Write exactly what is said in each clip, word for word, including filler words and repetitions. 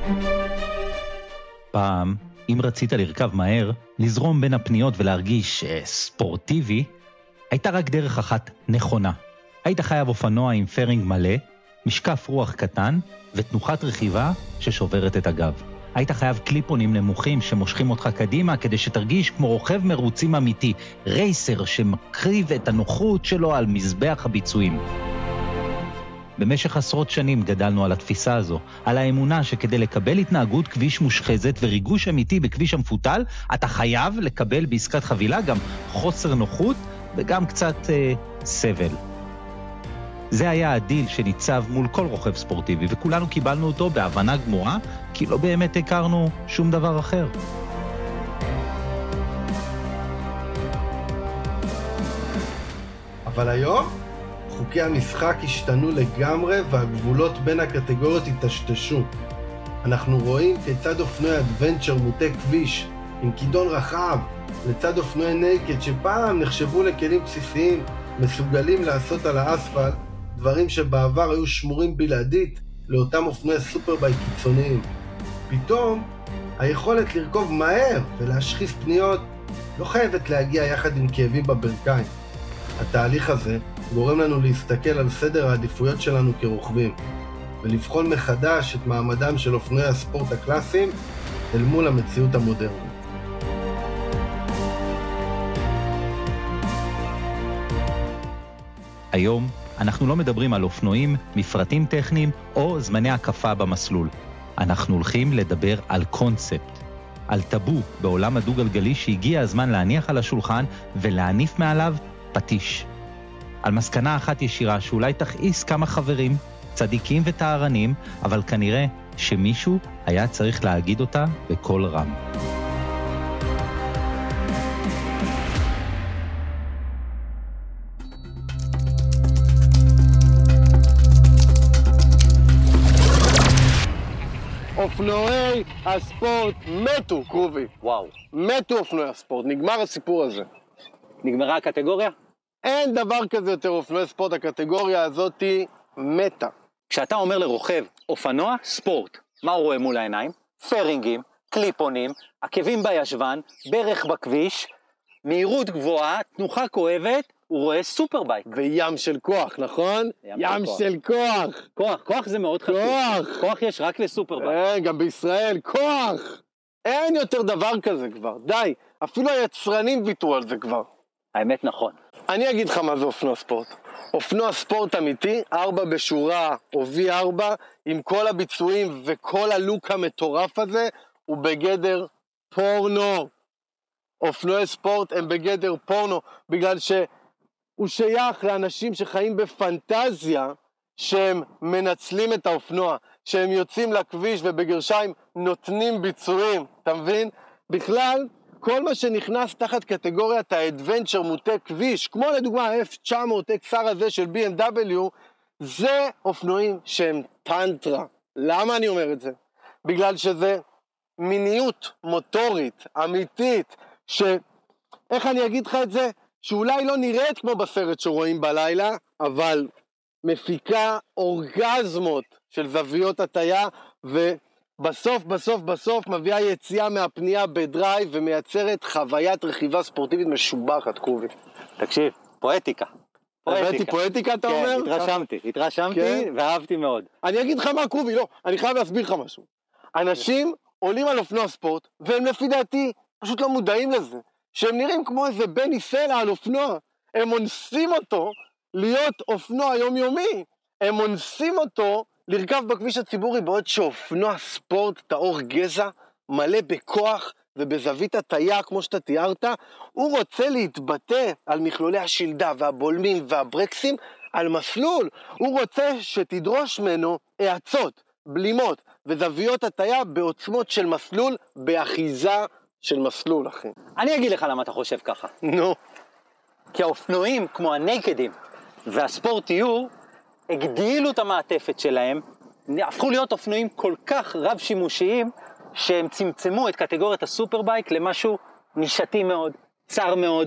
פעם, אם רצית לרכב מהר, לזרום בין הפניות ולהרגיש אה, ספורטיבי, הייתה רק דרך אחת נכונה. היית חייב אופנוע עם פרינג מלא, משקף רוח קטן ותנוחת רכיבה ששוברת את הגב. היית חייב קליפונים נמוכים שמושכים אותך קדימה כדי שתרגיש כמו רוכב מרוצים אמיתי, רייסר שמקריב את הנוחות שלו על מזבח הביצועים. במשך עשרות שנים גדלנו על התפיסה הזו, על האמונה שכדי לקבל התנהגות כביש מושחזת וריגוש אמיתי בכביש המפותל, אתה חייב לקבל בעסקת חבילה גם חוסר נוחות וגם קצת אה, סבל. זה היה הדיל שניצב מול כל רוכב ספורטיבי, וכולנו קיבלנו אותו בהבנה גמורה, כי לא באמת הכרנו שום דבר אחר. אבל היום חוקי המשחק השתנו לגמרי והגבולות בין הקטגוריות התשתשו. אנחנו רואים כיצד אופנועי אדוונצ'ר מוטי כביש עם כידון רחב לצד אופנועי נייקד שפעם נחשבו לכלים בסיסיים מסוגלים לעשות על האספלט דברים שבעבר היו שמורים בלעדית לאותם אופנועי סופרבייק קיצוניים. פתאום היכולת לרכוב מהר ולהשחיף פניות לא חייבת להגיע יחד עם כאבים בברכיים. התהליך הזה גורם לנו להסתכל על סדר העדיפויות שלנו כרוכבים ולבחון מחדש את מעמדם של אופנועי הספורט הקלאסיים אל מול המציאות המודרנית. היום אנחנו לא מדברים על אופנועים, מפרטים טכניים או זמני הקפה במסלול. אנחנו הולכים לדבר על קונספט, על טאבו בעולם הדו-גלגלי שהגיע הזמן להניח על השולחן ולהניף מעליו פטיש. על מסקנה אחת ישירה שאולי תכעיס כמה חברים, צדיקים וטהרנים, אבל כנראה שמישהו היה צריך להגיד אותה בקול רם. אופנועי הספורט מתו, קרובי. וואו. מתו אופנועי הספורט, נגמר הסיפור הזה. נגמרה הקטגוריה? אין דבר כזה יותר אופנועי ספורט, הקטגוריה הזאת מתה. כשאתה אומר לרוכב אופנוע ספורט, מה הוא רואה מול העיניים? פרינגים, קליפונים, עקבים בישבן, ברך בכביש, מהירות גבוהה, תנוחה כואבת, הוא רואה סופרבייק. וים של כוח, נכון? ים, ים של, של כוח. כוח, כוח זה מאוד חשוב. כוח. כוח יש רק לסופרבייק. אין, גם בישראל, כוח. אין יותר דבר כזה כבר, די. אפילו היצרנים ויתרו על זה כבר. האמת נכון. אני אגיד לך מה זה אופנוע ספורט. אופנוע ספורט אמיתי, ארבע בשורה או וי ארבע, עם כל הביצועים וכל הלוק המטורף הזה, הוא בגדר פורנו. אופנועי ספורט הם בגדר פורנו, בגלל שהוא שייך לאנשים שחיים בפנטזיה, שהם מנצלים את האופנוע, שהם יוצאים לכביש ובגרשיים נותנים ביצועים, אתה מבין? בכלל, כל מה שנכנס תחת קטגוריית האדוונצ'ר מוטי כביש, כמו לדוגמה ה-אף תשע מאות אקס אר הזה של בי אם דאבליו, זה אופנועים שהם טנטרה. למה אני אומר את זה? בגלל שזה מיניות מוטורית, אמיתית, ש... איך אני אגיד לך את זה? שאולי לא נראית כמו בסרט שרואים בלילה, אבל מפיקה אורגזמות של זוויות הטיה, ובסוף, בסוף, בסוף מביאה יציאה מהפנייה בדרייב, ומייצרת חוויית רכיבה ספורטיבית משובחת, קרובי. תקשיב, פואטיקה. הבאתי פואטיקה, אתה אומר? כן, התרשמתי, התרשמתי ואהבתי מאוד. אני אגיד לך מה, קרובי, לא, אני חייב להסביר לך משהו. אנשים עולים על אופנוע ספורט, והם לפי דעתי פשוט לא מודעים לזה, שהם נראים כמו איזה בני סלע על אופנוע. הם אונסים אותו להיות אופנוע יומיומי. הם אונסים אותו לרכב בכביש הציבורי, בעוד שאופנוע ספורט טהור גזע, מלא בכוח ובזווית הטיה, כמו שאתה תיארת, הוא רוצה להתבטא על מכלולי השלדה והבולמים והברקסים על מסלול. הוא רוצה שתדרוש ממנו העצות, בלימות וזוויות הטיה בעוצמות של מסלול, באחיזה של מסלול, אחי. אני אגיד לך למה אתה חושב ככה. נו. כי האופנועים, כמו הנייקדים והספורטיור, הגדילו את המעטפת שלהם, הפכו להיות אופנועים כל כך רב שימושיים, שהם צמצמו את קטגוריית הסופרבייק למשהו נישתי מאוד, צר מאוד,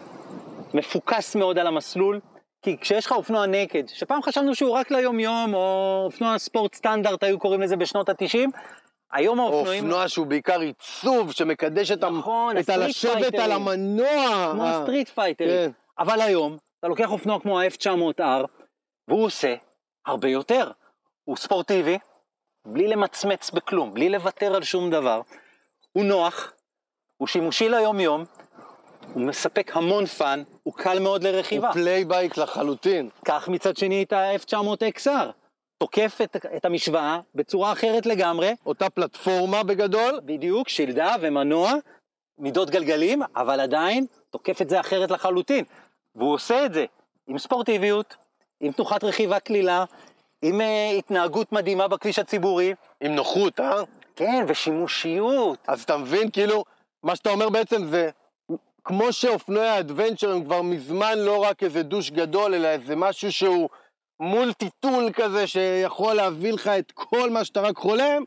מפוקס מאוד על המסלול. כי כשיש לך אופנוע נקד, שפעם חשבנו שהוא רק ליום יום, או אופנוע ספורט סטנדרט, היו קוראים לזה בשנות ה-תשעים, היום האופנועים... אופנוע שהוא בעיקר עיצוב, שמקדש את, נכון, את הלשבת על המנוע. כמו הסטריט פייטרים. כן. אבל היום, אתה לוקח אופנוע כמו ה-אף תשע מאות אר, והוא עושה הרבה יותר. הוא ספורטיבי, בלי למצמץ בכלום, בלי לוותר על שום דבר. הוא נוח, הוא שימושי ליום יום, הוא מספק המון פן, הוא קל מאוד לרכיבה. הוא פלייבייק לחלוטין. כך מצד שני את ה-אף תשע מאות אקס אר. תוקף את, את המשוואה בצורה אחרת לגמרי. אותה פלטפורמה בגדול. בדיוק, שלדה ומנוע, מידות גלגלים, אבל עדיין תוקף את זה אחרת לחלוטין. והוא עושה את זה עם ספורטיביות, עם תנוחת רכיבה כלילה, עם uh, התנהגות מדהימה בכביש הציבורי. עם נוחות, אה? כן, ושימושיות. אז אתה מבין, כאילו, מה שאתה אומר בעצם זה, כמו שאופנועי האדוונצ'ר הם כבר מזמן לא רק איזה דוש גדול, אלא איזה משהו שהוא מולטי-טול כזה, שיכול להביא לך את כל מה שאתה רק חולם,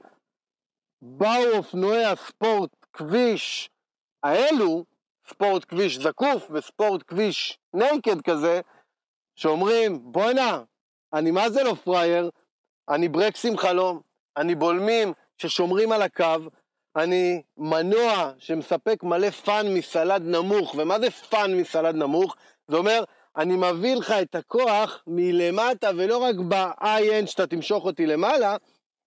באו אופנועי הספורט כביש האלו, ספורט כביש זקוף וספורט כביש נקד כזה, שאומרים, בוא'נה, אני מה זה לא פרייר, אני ברקסים חלום, אני בולמים ששומרים על הקו, אני מנוע שמספק מלא פן מסלד נמוך, ומה זה פן מסלד נמוך? זה אומר, אני מביא לך את הכוח מלמטה, ולא רק ב-איי-אן שאתה תמשוך אותי למעלה,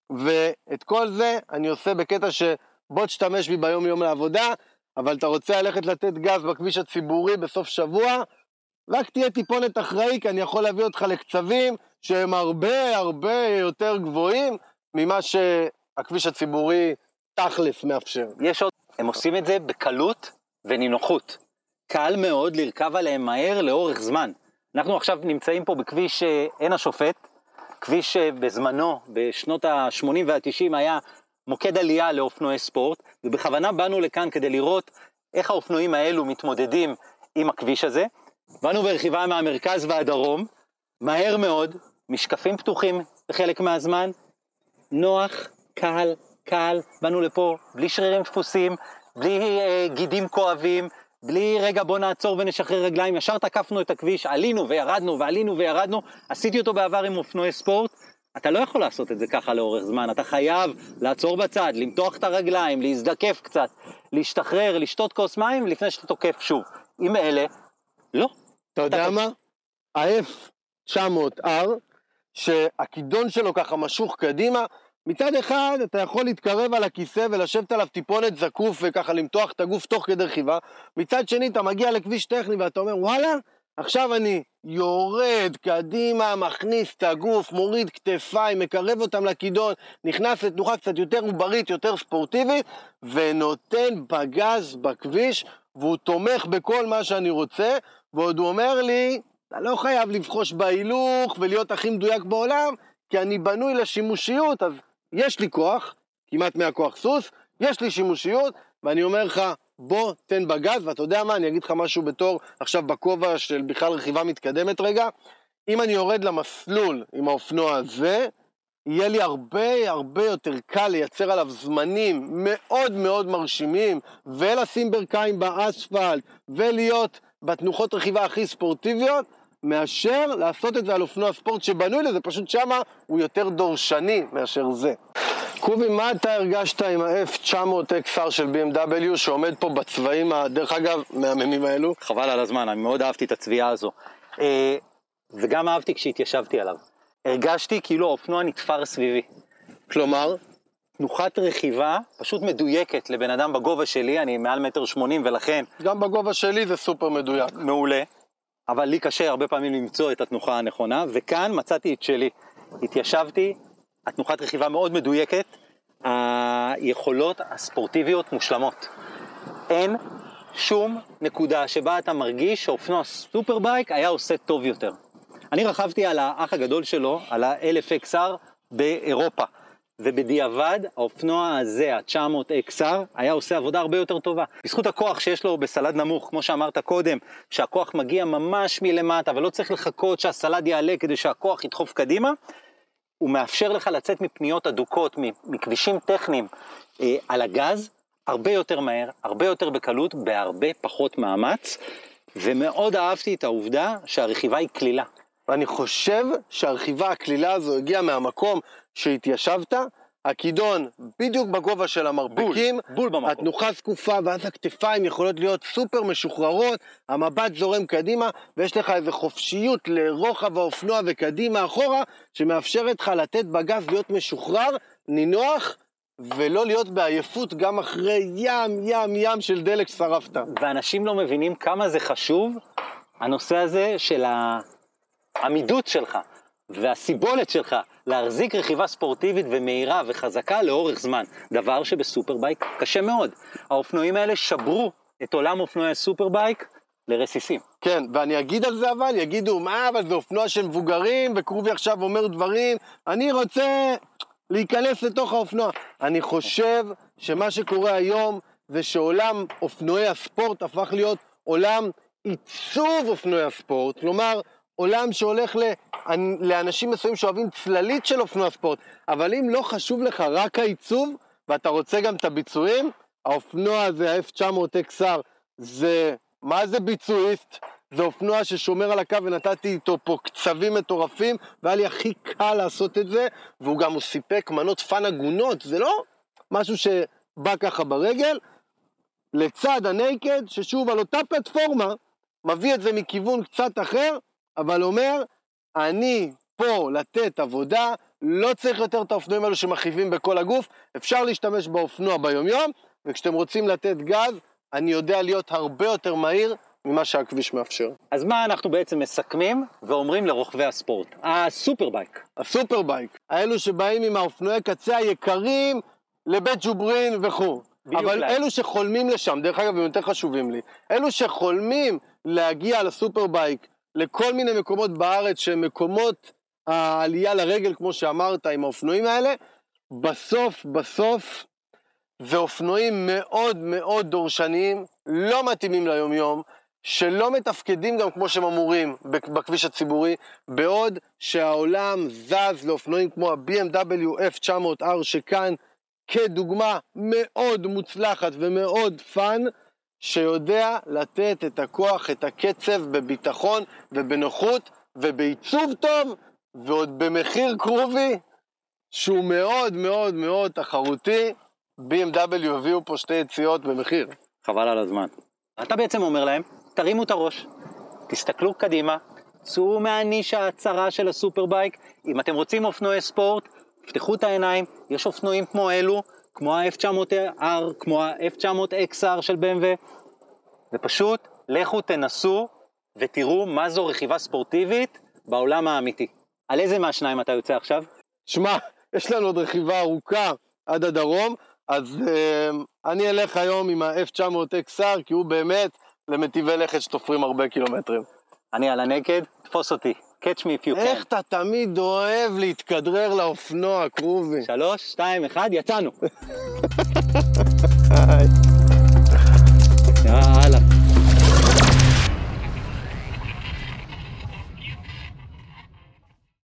ואת כל זה אני עושה בקטע שבוא תשתמש בי ביום יום לעבודה, אבל אתה רוצה ללכת לתת גז בכביש הציבורי בסוף שבוע, רק תהיה טיפונת אחראי, כי אני יכול להביא אותך לקצבים שהם הרבה הרבה יותר גבוהים ממה שהכביש הציבורי תכלס מאפשר. יש עוד, הם עושים את זה בקלות ונינוחות. קל מאוד לרכב עליהם מהר לאורך זמן. אנחנו עכשיו נמצאים פה בכביש עין השופט, כביש שבזמנו, בשנות ה-שמונים וה-תשעים, היה מוקד עלייה לאופנועי ספורט, ובכוונה באנו לכאן כדי לראות איך האופנועים האלו מתמודדים עם הכביש הזה. באנו ברכיבה מהמרכז והדרום, מהר מאוד, משקפים פתוחים בחלק מהזמן, נוח, קל, קל, באנו לפה בלי שרירים דפוסים, בלי אה, גידים כואבים, בלי רגע בוא נעצור ונשחרר רגליים, ישר תקפנו את הכביש, עלינו וירדנו ועלינו וירדנו, עשיתי אותו בעבר עם אופנועי ספורט, אתה לא יכול לעשות את זה ככה לאורך זמן, אתה חייב לעצור בצד, למתוח את הרגליים, להזדקף קצת, להשתחרר, לשתות כוס מים לפני שאתה תוקף שוב. עם אלה, לא. אתה יודע מה? ה-אף תשע מאות אר, שהכידון שלו ככה משוך קדימה, מצד אחד אתה יכול להתקרב על הכיסא ולשבת עליו טיפונת זקוף וככה למתוח את הגוף תוך כדי רכיבה, מצד שני אתה מגיע לכביש טכני ואתה אומר וואלה, עכשיו אני יורד קדימה, מכניס את הגוף, מוריד כתפיים, מקרב אותם לכידון, נכנס לתנוחה קצת יותר עוברית, יותר ספורטיבית, ונותן בגז בכביש, והוא תומך בכל מה שאני רוצה, ועוד הוא אומר לי, אתה לא חייב לבחוש בהילוך ולהיות הכי מדויק בעולם, כי אני בנוי לשימושיות, אז יש לי כוח, כמעט מהכוח סוס, יש לי שימושיות, ואני אומר לך, בוא תן בגז, ואתה יודע מה, אני אגיד לך משהו בתור, עכשיו בכובע של בכלל רכיבה מתקדמת רגע, אם אני יורד למסלול עם האופנוע הזה, יהיה לי הרבה הרבה יותר קל לייצר עליו זמנים מאוד מאוד מרשימים, ולשים ברכיים באספלט, ולהיות בתנוחות רכיבה הכי ספורטיביות, מאשר לעשות את זה על אופנוע ספורט שבנוי לזה, פשוט שמה הוא יותר דורשני מאשר זה. קובי, מה אתה הרגשת עם ה-אף תשע מאות אקס אר של בי אם דאבליו שעומד פה בצבעים, דרך אגב, מהממים האלו? חבל על הזמן, אני מאוד אהבתי את הצביעה הזו. וגם אהבתי כשהתיישבתי עליו. הרגשתי כאילו האופנוע נתפר סביבי. כלומר? תנוחת רכיבה פשוט מדויקת לבן אדם בגובה שלי, אני מעל מטר שמונים ולכן... גם בגובה שלי זה סופר מדויק. מעולה. אבל לי קשה הרבה פעמים למצוא את התנוחה הנכונה, וכאן מצאתי את שלי. התיישבתי, התנוחת רכיבה מאוד מדויקת, היכולות הספורטיביות מושלמות. אין שום נקודה שבה אתה מרגיש שאופנוע סופרבייק היה עושה טוב יותר. אני רכבתי על האח הגדול שלו, על ה-אלף אקס אר באירופה, ובדיעבד האופנוע הזה, ה-תשע מאות אקס אר, היה עושה עבודה הרבה יותר טובה. בזכות הכוח שיש לו בסלד נמוך, כמו שאמרת קודם, שהכוח מגיע ממש מלמטה, ולא צריך לחכות שהסלד יעלה כדי שהכוח ידחוף קדימה, הוא מאפשר לך לצאת מפניות אדוקות, מכבישים טכניים אה, על הגז, הרבה יותר מהר, הרבה יותר בקלות, בהרבה פחות מאמץ, ומאוד אהבתי את העובדה שהרכיבה היא כלילה. ואני חושב שהרכיבה הכלילה הזו הגיעה מהמקום שהתיישבת, הכידון בדיוק בגובה של המרפקים, בול, בול במקום. התנוחה זקופה, ואז הכתפיים יכולות להיות סופר משוחררות, המבט זורם קדימה, ויש לך איזו חופשיות לרוחב האופנוע וקדימה אחורה, שמאפשרת לך לתת בגז להיות משוחרר, נינוח, ולא להיות בעייפות גם אחרי ים, ים, ים של דלק ששרפת. ואנשים לא מבינים כמה זה חשוב, הנושא הזה של העמידות שלך, והסיבולת שלך להחזיק רכיבה ספורטיבית ומהירה וחזקה לאורך זמן, דבר שבסופרבייק קשה מאוד. האופנועים האלה שברו את עולם אופנועי הסופרבייק לרסיסים. כן, ואני אגיד על זה אבל, יגידו, מה, אבל זה אופנוע של מבוגרים, וקרובי עכשיו אומר דברים, אני רוצה להיכנס לתוך האופנוע. אני חושב שמה שקורה היום, זה שעולם אופנועי הספורט הפך להיות עולם עיצוב אופנועי הספורט, כלומר, עולם שהולך לאנשים מסוימים שאוהבים צללית של אופנוע ספורט, אבל אם לא חשוב לך רק העיצוב, ואתה רוצה גם את הביצועים, האופנוע הזה, ה-אף תשע מאות אקס אר, זה, מה זה ביצועיסט? זה אופנוע ששומר על הקו ונתתי איתו פה קצבים מטורפים, והיה לי הכי קל לעשות את זה, והוא גם הוא סיפק מנות פן הגונות, זה לא משהו שבא ככה ברגל, לצד הנייקד, ששוב על אותה פלטפורמה, מביא את זה מכיוון קצת אחר, אבל אומר, אני פה לתת עבודה, לא צריך יותר את האופנועים האלו שמחיבים בכל הגוף, אפשר להשתמש באופנוע ביומיום, וכשאתם רוצים לתת גז, אני יודע להיות הרבה יותר מהיר ממה שהכביש מאפשר. אז מה אנחנו בעצם מסכמים ואומרים לרוכבי הספורט? הסופרבייק. הסופרבייק, האלו שבאים עם האופנועי קצה היקרים לבית ג'וברין וכו'. אבל להם. אלו שחולמים לשם, דרך אגב, הם יותר חשובים לי, אלו שחולמים להגיע לסופרבייק, לכל מיני מקומות בארץ שהם מקומות העלייה לרגל, כמו שאמרת, עם האופנועים האלה, בסוף, בסוף, זה אופנועים מאוד מאוד דורשניים, לא מתאימים ליום יום, שלא מתפקדים גם כמו שהם אמורים בכביש הציבורי, בעוד שהעולם זז לאופנועים כמו ה-בי אם דאבליו אף תשע מאות אר, שכאן כדוגמה מאוד מוצלחת ומאוד פן, שיודע לתת את הכוח, את הקצב בביטחון ובנוחות ובעיצוב טוב, ועוד במחיר קרובי, שהוא מאוד מאוד מאוד תחרותי. בי אם דאבליו הביאו פה שתי יציאות במחיר. חבל על הזמן. אתה בעצם אומר להם, תרימו את הראש, תסתכלו קדימה, צאו מהנישה הצרה של הסופרבייק, אם אתם רוצים אופנועי ספורט, פתחו את העיניים, יש אופנועים כמו אלו, כמו ה-אף תשע מאות אר, כמו ה-אף תשע מאות אקס אר של בי אם דאבליו, ופשוט לכו תנסו ותראו מה זו רכיבה ספורטיבית בעולם האמיתי. על איזה מהשניים אתה יוצא עכשיו? שמע, יש לנו עוד רכיבה ארוכה עד הדרום, אז אה, אני אלך היום עם ה-אף תשע מאות אקס אר, כי הוא באמת למטיבי לכת שתופרים הרבה קילומטרים. אני על הנקד, תפוס אותי. catch me if you can. איך אתה תמיד אוהב להתכדרר לאופנוע, קרובי. שלוש, שתיים, אחד, יצאנו.